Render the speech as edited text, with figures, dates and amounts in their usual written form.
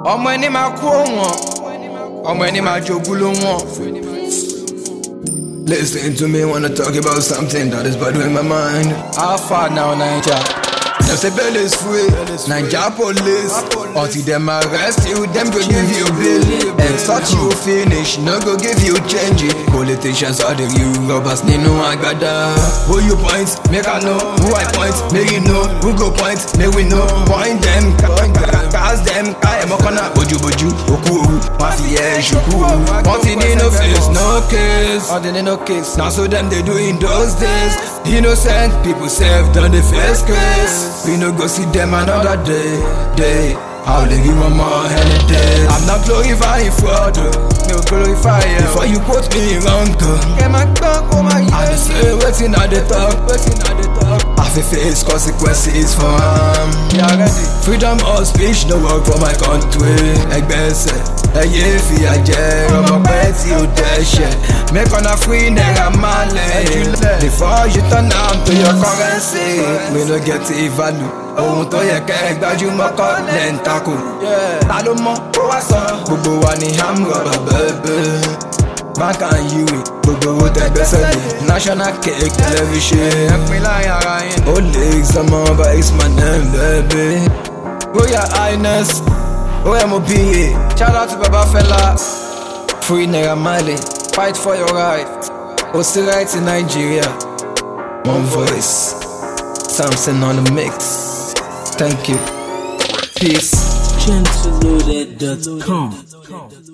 ọmọ ẹni máa kú wọn, ọmọ ẹni máa jogún ló wọn. Listen to me, wanna talk about something that is bothering my mind. How far now, Naija? Them say bail is free, Naija police. Until them arrest you, them go give you bail. Extort you finish, no go give you change. Politicians are the real robbers, they know I got that. Who you point, make I know. Who I point, make you know. Who go point, make we know. Point them, cast them, I'm a corner. Boju, oku, mafia, shuku. Wanting in no face, no case. All they need no case. Now so them they do in those days. Innocent people saved on the first case. We no go see them another day. I'll give you one more any day. I'm not glorifying fraud, No glorify you. before you quote me wrong. Get my gun, oh my I just say waiting at the top. I feel face consequences for Yeah, ready. freedom of speech, no work for my country. Ẹgbẹ́sẹ̀, ẹyẹ fìyà jẹ ọmọ pẹ́ tí ó dẹ́ṣẹ̀. Make una free naira malẹ̀. Before you turn am to your currency, we no get the value. Ohun tó yẹ kẹ́ ẹ gbájúmọ́ kọ́ lẹ́ ń takò. Ta ló mọ̀ kó wá sọ? Gbogbo wa ni hamrọ̀bà bẹ́ẹ̀bẹ́. Bank and UA, gbogbo owó tẹgbẹ́sẹ̀ lé. National cake lẹ́fi ṣe. Ẹ̀pin láyé ara yín. Ó lè sọmọ bá Isman ẹ̀ bẹ́ẹ̀bẹ́. Royal Highness, OMOPA. Shout out to Baba Fela. Free Naira Marley, Fight for your right. Osi right in Nigeria. One voice, Samson on the mix. Thank you. Peace. Gentleloaded.com